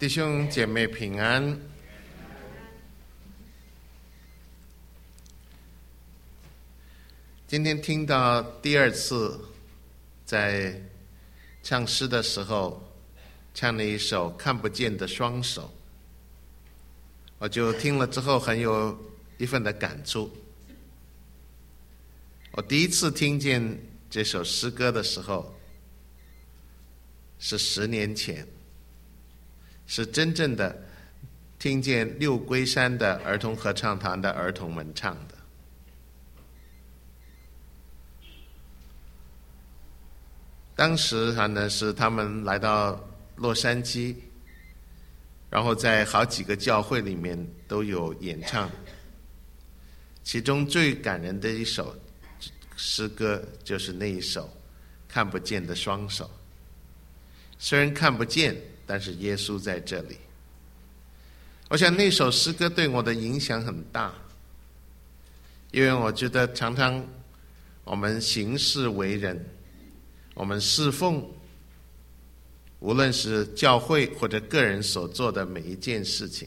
弟兄姐妹平安。今天听到第二次在唱诗的时候唱了一首《看不见的双手》，我就听了之后很有一份的感触。我第一次听见这首诗歌的时候是10年前，是真正的听见六龟山的儿童合唱团的儿童们唱的。当时呢是他们来到洛杉矶，然后在好几个教会里面都有演唱，其中最感人的一首诗歌就是那一首《看不见的双手》。虽然看不见，但是耶稣在这里。我想那首诗歌对我的影响很大，因为我觉得常常我们行事为人，我们侍奉，无论是教会或者个人所做的每一件事情，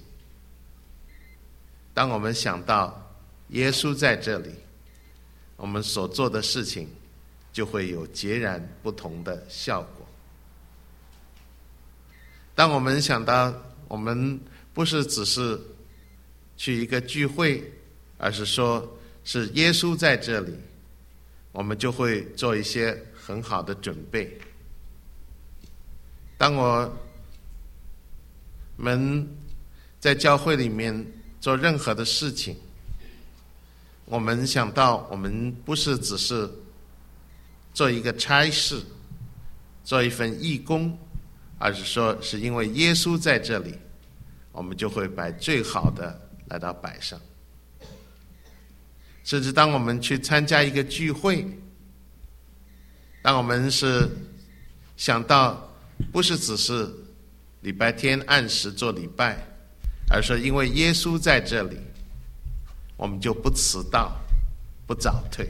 当我们想到耶稣在这里，我们所做的事情就会有截然不同的效果。当我们想到我们不是只是去一个聚会，而是说是耶稣在这里，我们就会做一些很好的准备。当我们在教会里面做任何的事情，我们想到我们不是只是做一个差事，做一份义工，而是说是因为耶稣在这里，我们就会把最好的来到摆上。甚至当我们去参加一个聚会，当我们是想到不是只是礼拜天按时做礼拜，而是因为耶稣在这里，我们就不迟到，不早退。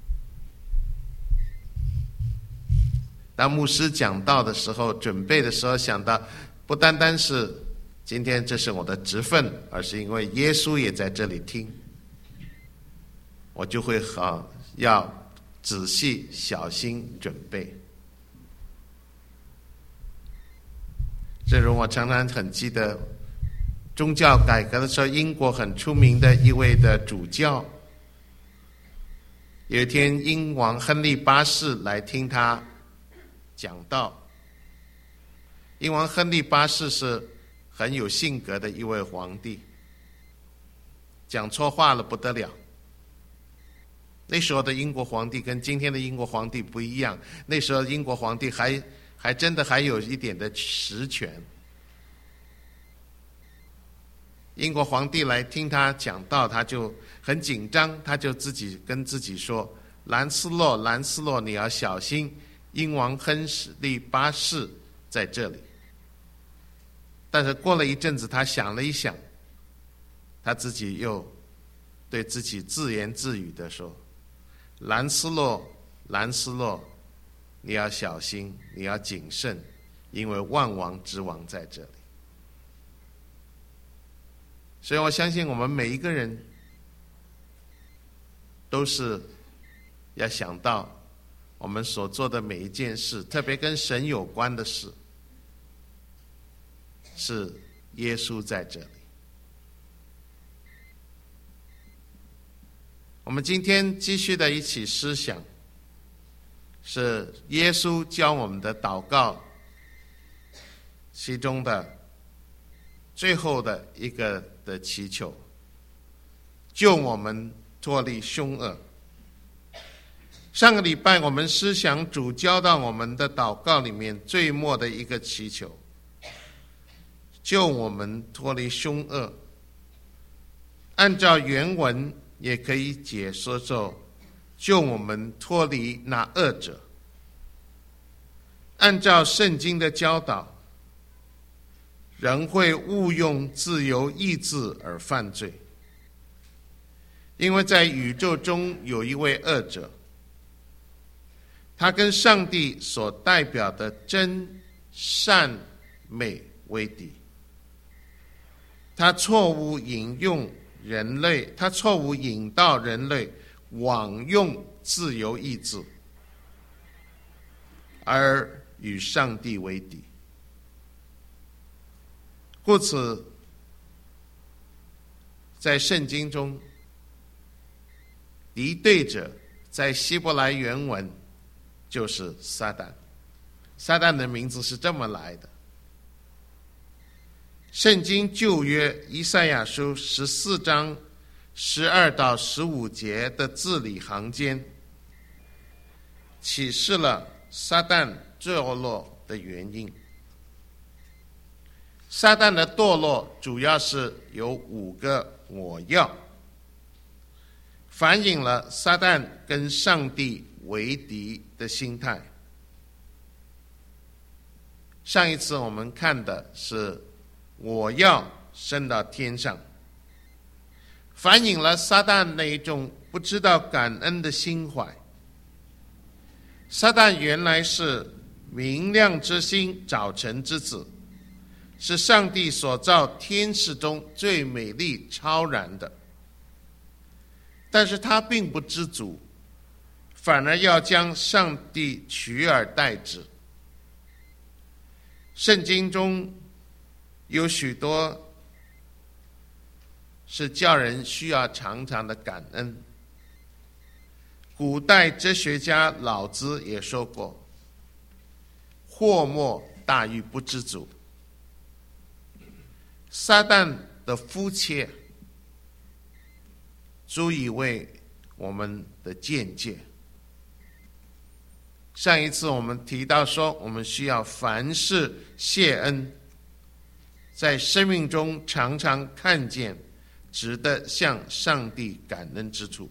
当牧师讲道的时候，准备的时候，想到不单单是今天这是我的职分，而是因为耶稣也在这里听，我就会要仔细小心准备。正如我常常很记得宗教改革的时候，英国很出名的一位的主教，有一天英王亨利8世来听他讲道。英王亨利8世是很有性格的一位皇帝，讲错话了不得了。那时候的英国皇帝跟今天的英国皇帝不一样，那时候英国皇帝还真的还有一点的实权。英国皇帝来听他讲道，他就很紧张，他就自己跟自己说：兰斯洛，你要小心，英王亨利8世在这里。但是过了一阵子，他想了一想，他自己又对自己自言自语地说：兰斯洛，你要小心，你要谨慎，因为万王之王在这里。所以我相信我们每一个人都是要想到我们所做的每一件事，特别跟神有关的事，是耶稣在这里。我们今天继续的一起思想，是耶稣教我们的祷告其中的最后的一个的祈求，救我们脱离凶恶。上个礼拜我们思想主教到我们的祷告里面最末的一个祈求，救我们脱离凶恶。按照原文也可以解说作救我们脱离那恶者。按照圣经的教导，人会误用自由意志而犯罪，因为在宇宙中有一位恶者，他跟上帝所代表的真善美为敌。 他错误引导人类枉用自由意志，而与上帝为敌。故此，在圣经中，敌对者在希伯来原文就是撒旦。撒旦的名字是这么来的。圣经旧约以赛亚书14章12到15节的字里行间，启示了撒旦堕落的原因。撒旦的堕落主要是有5个我要，反映了撒旦跟上帝为敌的心态。上一次我们看的是我要升到天上，反映了撒旦那一种不知道感恩的心怀。撒旦原来是明亮之星早晨之子，是上帝所造天使中最美丽超然的，但是他并不知足，反而要将上帝取而代之。圣经中有许多是叫人需要常常的感恩。古代哲学家老子也说过，祸莫大于不知足。撒旦的肤浅足以为我们的见解。上一次我们提到说，我们需要凡事谢恩，在生命中常常看见值得向上帝感恩之处。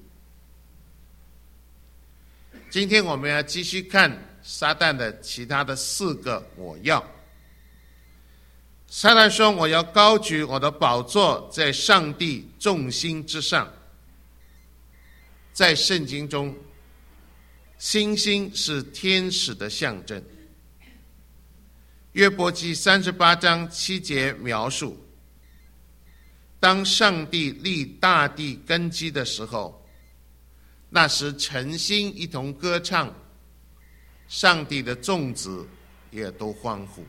今天我们要继续看撒旦的其他的4个我要。撒旦说，我要高举我的宝座在上帝众星之上。在圣经中，星星是天使的象征。约伯记38章7节描述，当上帝立大地根基的时候，那时晨星一同歌唱，上帝的众子也都欢呼。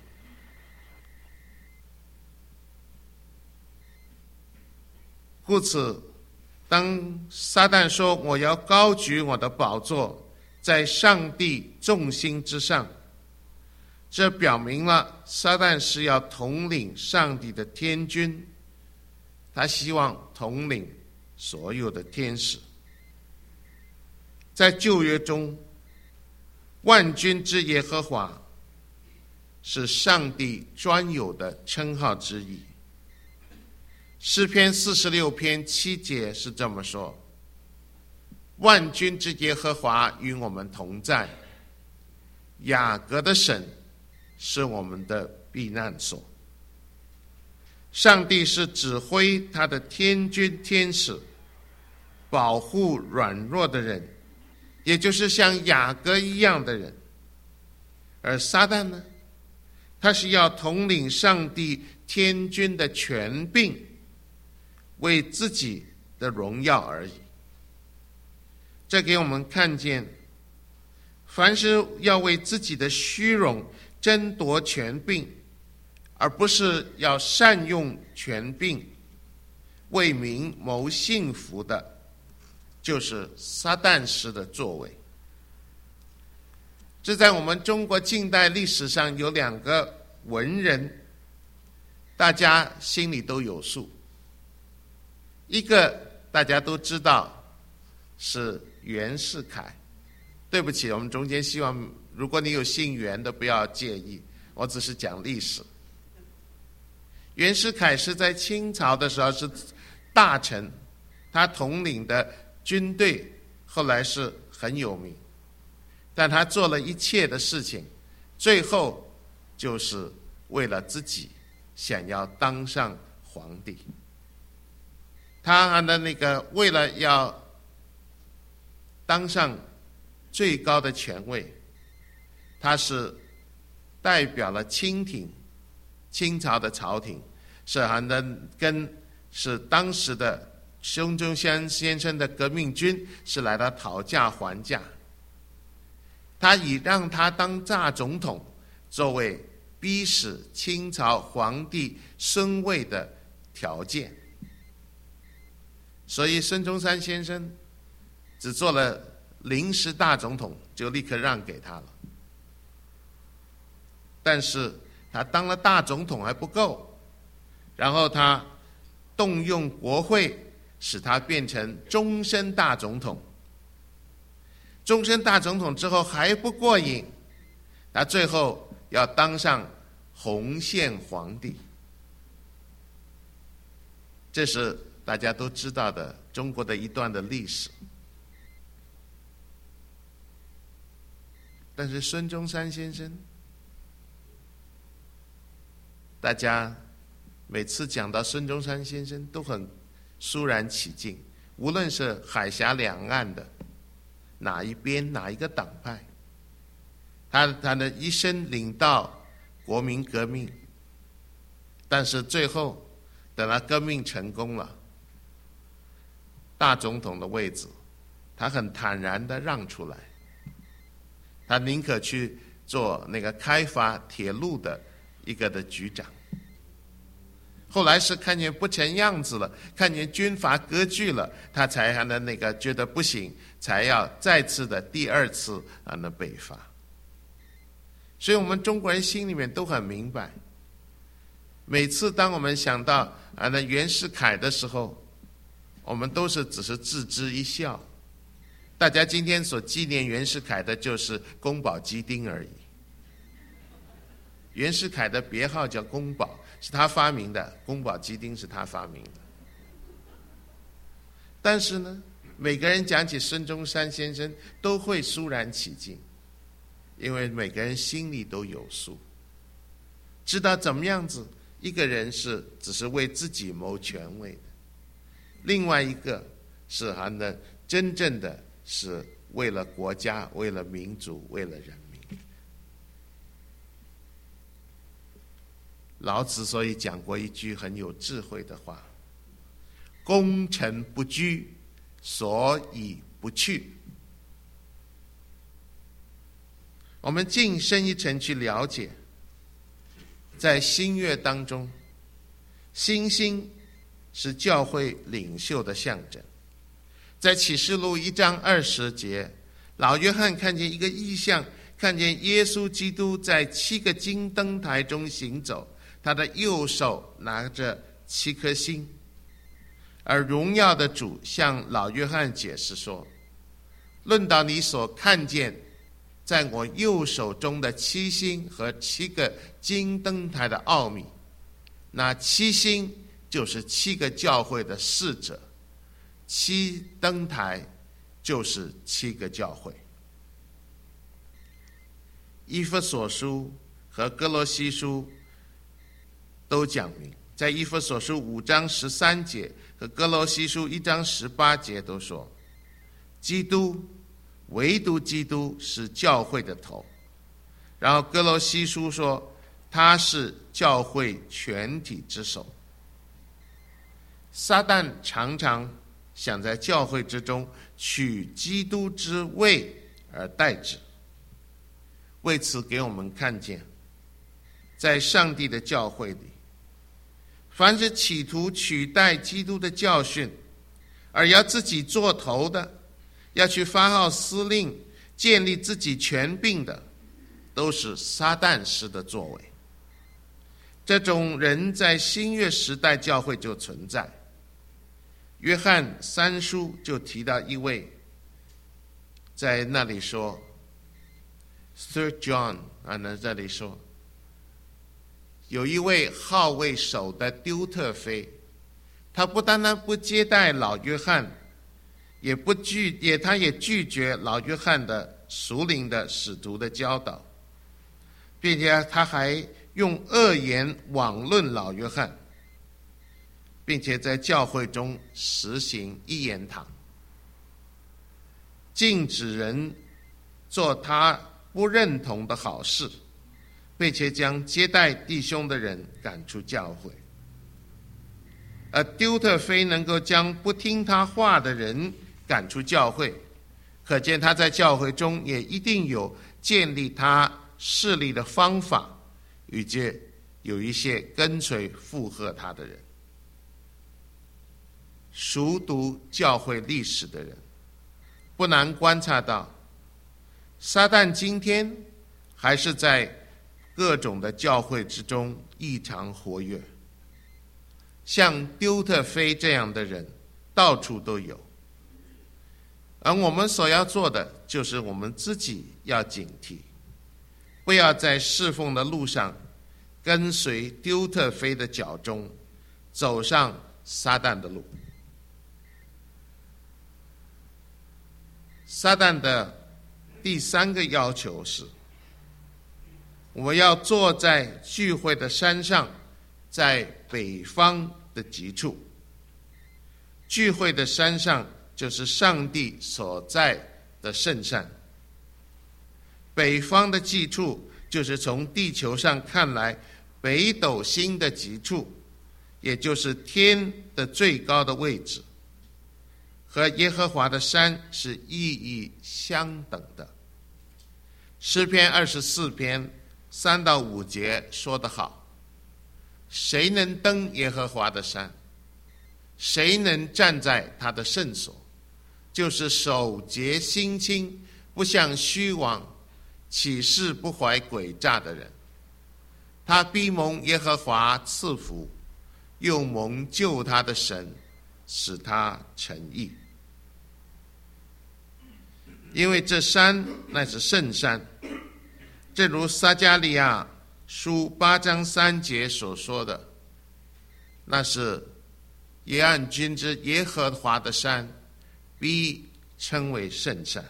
故此，当撒旦说我要高举我的宝座在上帝众星之上，这表明了撒旦是要统领上帝的天军，他希望统领所有的天使。在旧约中，万军之耶和华是上帝专有的称号之一。诗篇46篇7节是这么说，万军之耶和华与我们同在，雅各的神是我们的避难所。上帝是指挥他的天军天使，保护软弱的人，也就是像雅各一样的人。而撒旦呢，他是要统领上帝天军的权柄，为自己的荣耀而已。这给我们看见，凡是要为自己的虚荣争夺权柄，而不是要善用权柄为民谋幸福的，就是撒旦式的作为。这在我们中国近代历史上有2个文人，大家心里都有数。一个大家都知道是袁世凯，对不起，我们中间希望如果你有姓袁的不要介意，我只是讲历史。袁世凯是在清朝的时候是大臣，他统领的军队后来是很有名，但他做了一切的事情，最后就是为了自己想要当上皇帝。他的为了要当上最高的权位，他是代表了清朝的朝廷， 是韩的跟是当时的孙中山先生的革命军是来到讨价还价，他以让他当大总统作为逼使清朝皇帝孙位的条件，所以孙中山先生只做了临时大总统，就立刻让给他了。但是他当了大总统还不够，然后他动用国会，使他变成终身大总统。终身大总统之后还不过瘾，他最后要当上洪宪皇帝。这是大家都知道的中国的一段的历史。但是孙中山先生，大家每次讲到孙中山先生都很肃然起敬，无论是海峡两岸的哪一边哪一个党派，他的一生领导国民革命，但是最后等他革命成功了，大总统的位置他很坦然地让出来，他宁可去做那个开发铁路的一个的局长。后来是看见不成样子了，看见军阀割据了，他才那个觉得不行，才要再次的第二次那北伐。所以我们中国人心里面都很明白，每次当我们想到那袁世凯的时候，我们都是只是置之一笑。大家今天所纪念袁世凯的就是宫保鸡丁而已。袁世凯的别号叫宫保，是他发明的，宫保鸡丁是他发明的。但是呢，每个人讲起孙中山先生都会肃然起敬，因为每个人心里都有数，知道怎么样子一个人是只是为自己谋权位的，另外一个是真正的是为了国家，为了民族，为了人民。老子所以讲过一句很有智慧的话：功成不居，所以不去。我们进深一层去了解，在新约当中，星星是教会领袖的象征。在启示录1章20节，老约翰看见一个异象，看见耶稣基督在7个金灯台中行走，他的右手拿着7颗星。而荣耀的主向老约翰解释说，论到你所看见在我右手中的7星和7个金灯台的奥秘，那7星就是7个教会的使者，7灯台就是7个教会。以弗所书和哥罗西书都讲明，在以弗所书5章13节和哥罗西书1章18节都说，基督，唯独基督是教会的头。然后哥罗西书说，他是教会全体之首。撒旦常常想在教会之中取基督之位而代之，为此给我们看见，在上帝的教会里，凡是企图取代基督的教训，而要自己做头的，要去发号施令，建立自己权柄的，都是撒旦式的作为。这种人在新约时代教会就存在。约翰3书就提到一位，在那里说 Third John 这里说，有一位号为首的丢特腓，他不单单不接待老约翰，他也拒绝老约翰的属灵的使徒的教导，并且他还用恶言妄论老约翰，并且在教会中实行一言堂，禁止人做他不认同的好事，并且将接待弟兄的人赶出教会。 而丢特腓能够将不听他话的人赶出教会，可见他在教会中也一定有建立他势力的方法，以及有一些跟随附和他的人。熟读教会历史的人不难观察到，撒旦今天还是在各种的教会之中异常活跃，像丢特腓这样的人到处都有。而我们所要做的就是我们自己要警惕，不要在侍奉的路上跟随丢特腓的脚中走上撒旦的路。撒旦的第三个要求是，我们要坐在聚会的山上，在北方的极处。聚会的山上就是上帝所在的圣山，北方的极处就是从地球上看来北斗星的极处，也就是天的最高的位置，和耶和华的山是意义相等的。诗篇24篇3到5节说得好，谁能登耶和华的山？谁能站在他的圣所？就是手洁心清，不向虚妄，起誓不怀诡诈的人。他必蒙耶和华赐福，又蒙救他的神使他成义。因为这山乃是圣山，正如撒迦利亚书8章3节所说的，那是耶和君之耶和华的山，必称为圣山。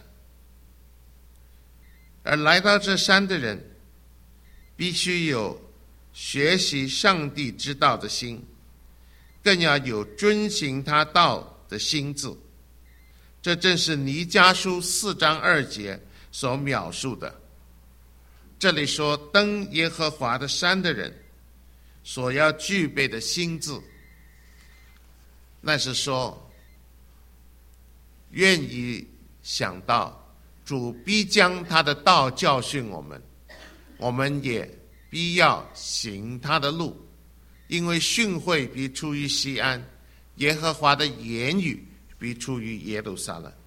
而来到这山的人，必须有学习上帝之道的心，更要有遵行他道的心志。这正是弥迦书4章2节所描述的。这里说登耶和华的山的人所要具备的心志，那是说愿意想到主必将他的道教训我们，我们也必要行他的路，因为训诲必出于西安，耶和华的言语必出于耶路撒冷。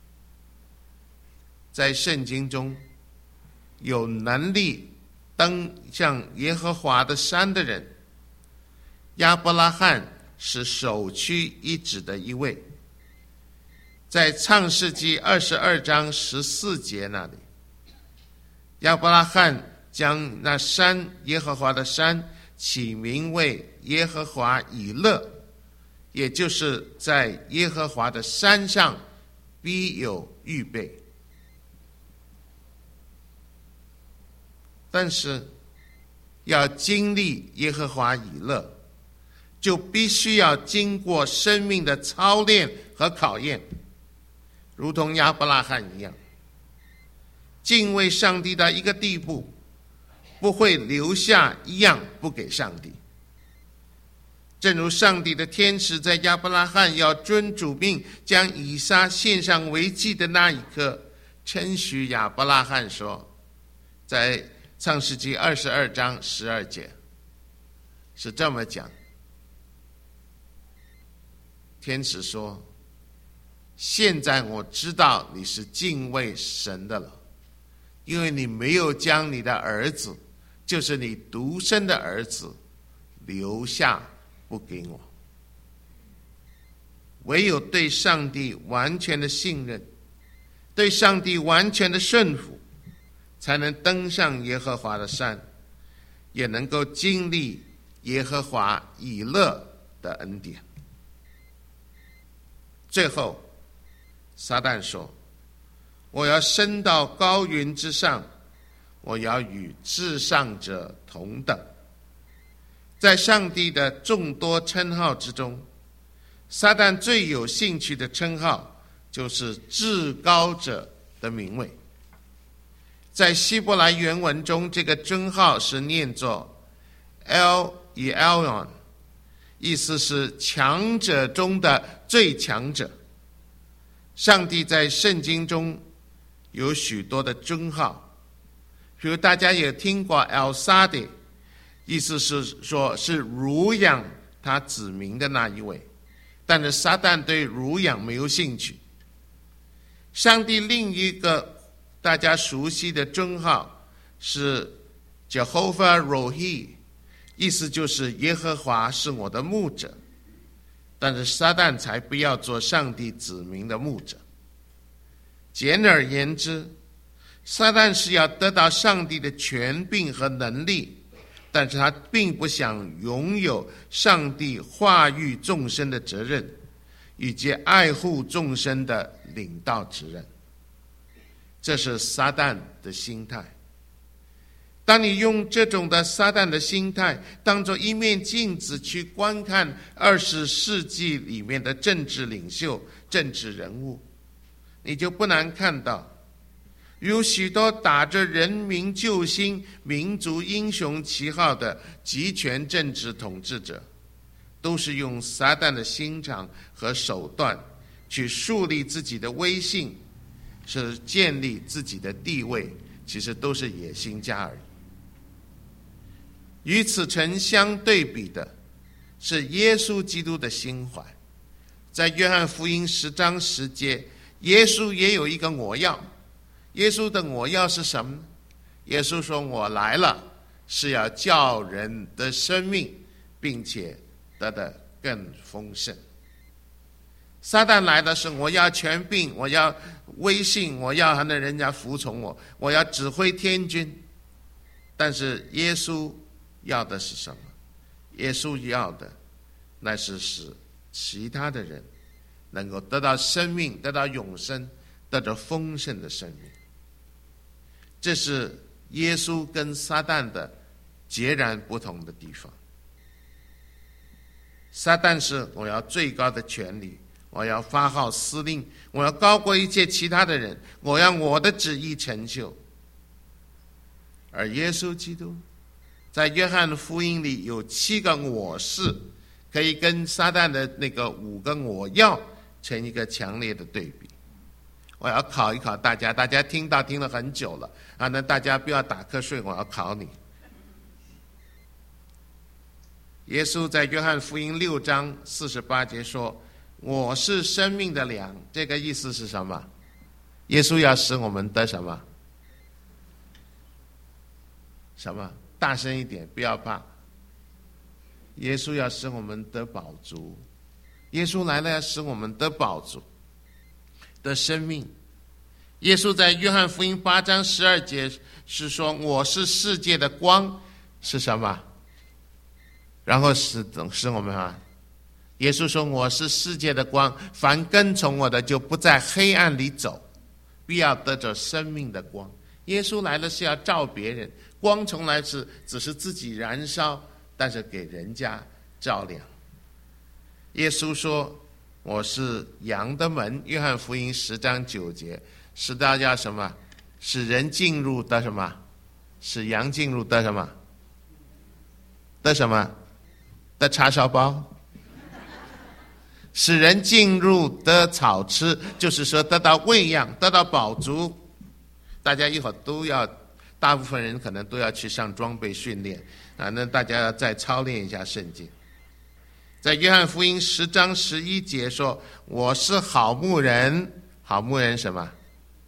在圣经中有能力登向耶和华的山的人，亚伯拉罕是首屈一指的一位。在创世纪22章14节那里，亚伯拉罕将那山耶和华的山起名为耶和华以勒，也就是在耶和华的山上必有预备。但是要经历耶和华以勒，就必须要经过生命的操练和考验，如同亚伯拉罕一样，敬畏上帝到一个地步，不会留下一样不给上帝。正如上帝的天使在亚伯拉罕要遵主命将以撒献上为祭的那一刻，称许亚伯拉罕说，在创世纪22章12节是这么讲，天使说，现在我知道你是敬畏神的了，因为你没有将你的儿子，就是你独生的儿子留下不给我。唯有对上帝完全的信任，对上帝完全的顺服，才能登上耶和华的山，也能够经历耶和华以勒的恩典。最后撒旦说，我要升到高云之上，我要与至上者同等。在上帝的众多称号之中，撒旦最有兴趣的称号就是至高者的名位。在希伯来原文中，这个称号是念作 El Elyon， 意思是强者中的最强者。上帝在圣经中有许多的尊号，比如大家也听过 El Shaddai， 意思是说是乳养他子民的那一位，但是撒旦对乳养没有兴趣。上帝另一个大家熟悉的尊号是 Jehovah Rohi， 意思就是耶和华是我的牧者，但是撒旦才不要做上帝子民的牧者。简而言之，撒旦是要得到上帝的权柄和能力，但是他并不想拥有上帝化育众生的责任，以及爱护众生的领导责任。这是撒旦的心态。当你用这种的撒旦的心态当作一面镜子去观看20世纪里面的政治领袖、政治人物，你就不难看到有许多打着人民救星、民族英雄旗号的集权政治统治者，都是用撒旦的心肠和手段去树立自己的威信，是建立自己的地位，其实都是野心家而已。与此成相对比的是耶稣基督的心怀。在约翰福音10章10节，耶稣也有一个我要。耶稣的我要是什么呢？耶稣说，我来了是要叫人的生命，并且得的更丰盛。撒旦来的是我要权柄，我要威信，我要让人家服从我，我要指挥天军。但是耶稣要的是什么？耶稣要的那是使其他的人能够得到生命，得到永生，得到丰盛的生命。这是耶稣跟撒旦的截然不同的地方。撒旦是我要最高的权利，我要发号施令，我要高过一切其他的人，我要我的旨意成就。而耶稣基督在约翰福音里有7个我是，可以跟撒旦的那个5个我要成一个强烈的对比。我要考一考大家，大家听了很久了啊，那大家不要打瞌睡，我要考你。耶稣在约翰福音6章48节说，我是生命的粮，这个意思是什么？耶稣要使我们得什么？什么？大声一点，不要怕。耶稣要使我们得饱足，耶稣来了要使我们得饱足，得生命。耶稣在约翰福音8章12节是说，我是世界的光，是什么？然后使我们耶稣说，我是世界的光，凡跟从我的就不在黑暗里走，必要得着生命的光。耶稣来了是要照别人，光从来只是自己燃烧，但是给人家照亮。耶稣说，我是羊的门，约翰福音10章9节，是大家什么？使人进入的什么？使羊进入的什么？的什么？的叉烧包。使人进入得草吃，就是说得到喂养，得到饱足。大家一会儿都要，大部分人可能都要去上装备训练啊，那大家要再操练一下圣经。在约翰福音10章11节说，我是好牧人。好牧人什么？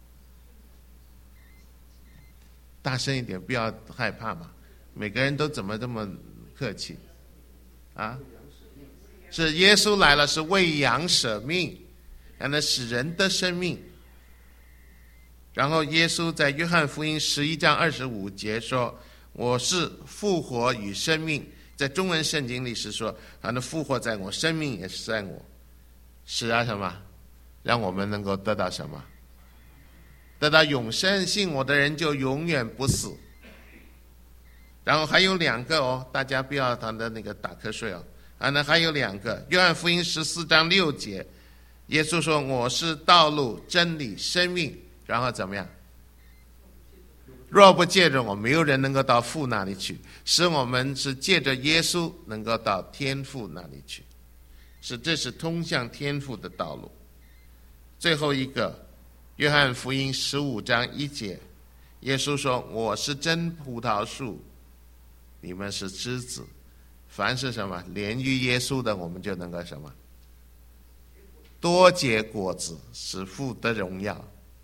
大声一点，不要害怕嘛。每个人都怎么这么客气啊？是耶稣来了，是为羊舍命，让他使人得生命。然后耶稣在约翰福音11章25节说，我是复活与生命。在中文圣经里是说，那复活在我，生命也是在我。使啊什么？让我们能够得到什么？得到永生，信我的人就永远不死。然后还有2个哦，大家不要他的那个打瞌睡哦。那还有2个，约翰福音14章6节，耶稣说，我是道路、真理、生命。然后怎么样？ 若不借着我，没有人能够到父那里去，使我们是借着耶稣能够到天父那里去，这是通向天父的道路。最后一个，约翰福音15章1节，耶稣说：我是真葡萄树，你们是枝子，凡是什么连于耶稣的，我们就能够什么多结果子，使父得荣耀。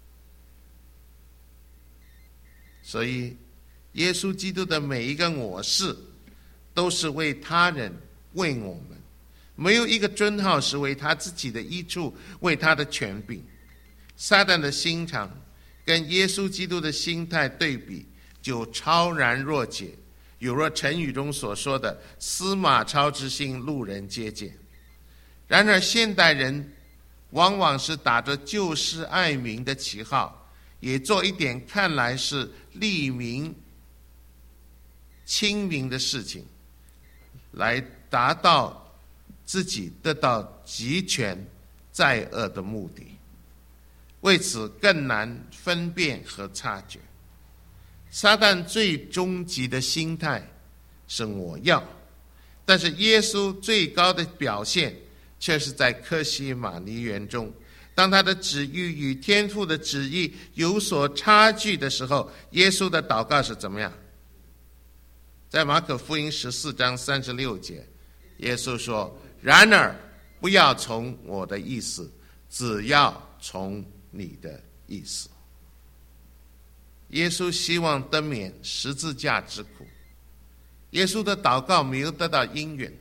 所以耶稣基督的每一个我是，都是为他人，为我们，没有一个尊号是为他自己的益处，为他的权柄。撒旦的心肠跟耶稣基督的心态对比，就超然若解，有若成语中所说的司马超之心，路人皆见。然而现代人往往是打着救世爱民的旗号，也做一点看来是利民亲民的事情，来达到自己得到极权在恶的目的，为此更难分辨和察觉。撒旦最终极的心态是我要，但是耶稣最高的表现却是在客西马尼园中，当他的旨意与天父的旨意有所差距的时候，耶稣的祷告是怎么样？在马可福音14章36节，耶稣说：然而不要从我的意思，只要从你的意思。耶稣希望得免十字架之苦，耶稣的祷告没有得到应允。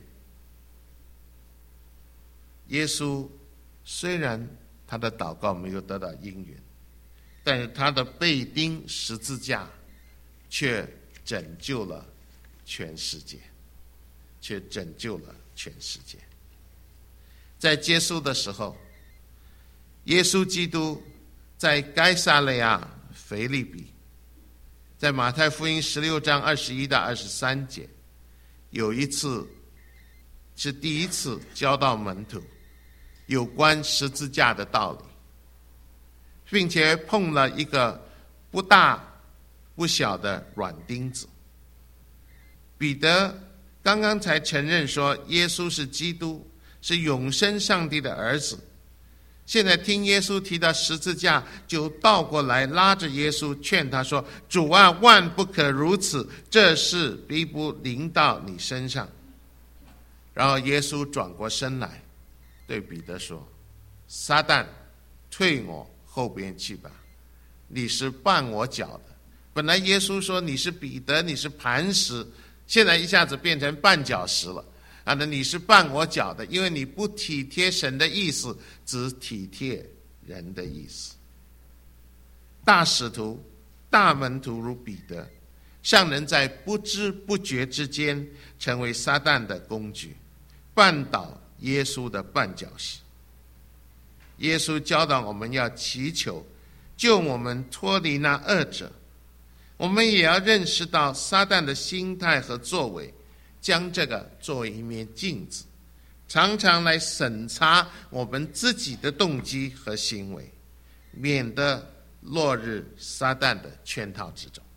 耶稣虽然他的祷告没有得到应允，但是他的被钉十字架却拯救了全世界，却拯救了全世界。在结束的时候，耶稣基督在该撒利亚腓立比，在马太福音16章21到23节，有一次是第一次教导门徒有关十字架的道理，并且碰了一个不大不小的软钉子。彼得刚刚才承认说耶稣是基督，是永生上帝的儿子，现在听耶稣提到十字架，就倒过来拉着耶稣劝他说：主啊，万不可如此，这事必不临到你身上。然后耶稣转过身来对彼得说：撒旦，退我后边去吧，你是绊我脚的。本来耶稣说你是彼得，你是磐石，现在一下子变成绊脚石了。那你是绊我脚的，因为你不体贴神的意思，只体贴人的意思。大使徒、大门徒如彼得，尚能在不知不觉之间成为撒旦的工具，绊倒耶稣的绊脚石。耶稣教导我们要祈求，救我们脱离那恶者。我们也要认识到撒旦的心态和作为，将这个作为一面镜子，常常来审查我们自己的动机和行为，免得落入撒旦的圈套之中。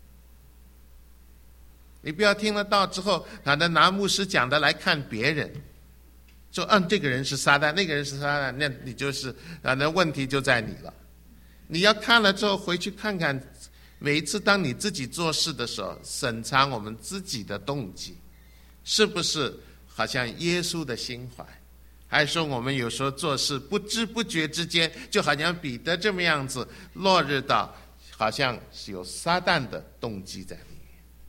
你不要听了道之后，拿牧师讲的来看别人，说这个人是撒旦，那个人是撒旦，那你就是那问题就在你了。你要看了之后回去看看，每一次当你自己做事的时候，审查我们自己的动机是不是好像耶稣的心怀，还是说我们有时候做事不知不觉之间，就好像彼得这么样子，落入到好像是有撒旦的动机在里面。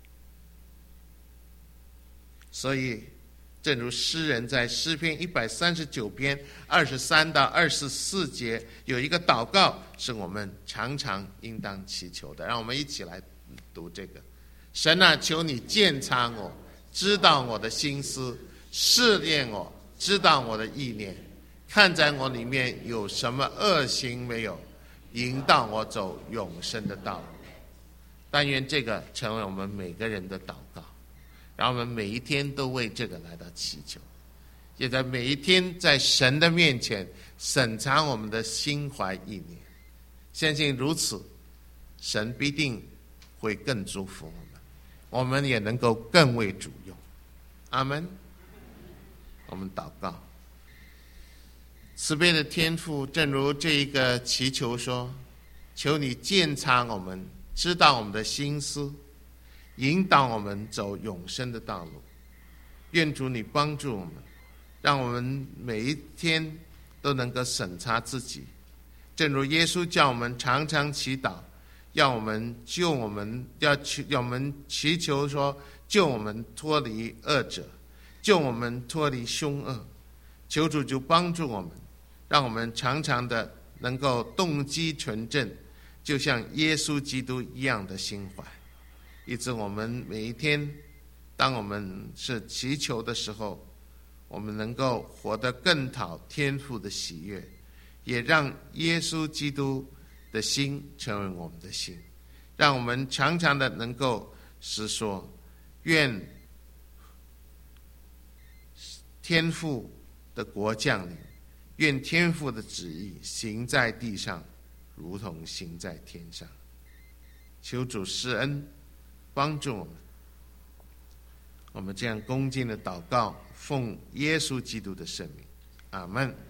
所以正如诗人在诗篇139篇23到24节有一个祷告，是我们常常应当祈求的。让我们一起来读这个：神啊，求你鉴察我，知道我的心思，试炼我，知道我的意念，看在我里面有什么恶行没有，引导我走永生的道路。但愿这个成为我们每个人的祷告，让我们每一天都为这个来到祈求，也在每一天在神的面前审查我们的心怀意念。相信如此，神必定会更祝福我们，我们也能够更为主用。阿们。我们祷告。慈悲的天父，正如这一个祈求说，求你鉴察我们，知道我们的心思，引导我们走永生的道路。愿主你帮助我们，让我们每一天都能够审查自己，正如耶稣叫我们常常祈祷，要我们祈求说，救我们脱离恶者，救我们脱离凶恶。求主就帮助我们，让我们常常的能够动机纯正，就像耶稣基督一样的心怀，以致我们每一天，当我们是祈求的时候，我们能够活得更讨天父的喜悦，也让耶稣基督的心成为我们的心，让我们常常的能够实说，愿天父的国降临，愿天父的旨意行在地上，如同行在天上。求主施恩，帮助我们。我们这样恭敬的祷告，奉耶稣基督的圣名，阿们。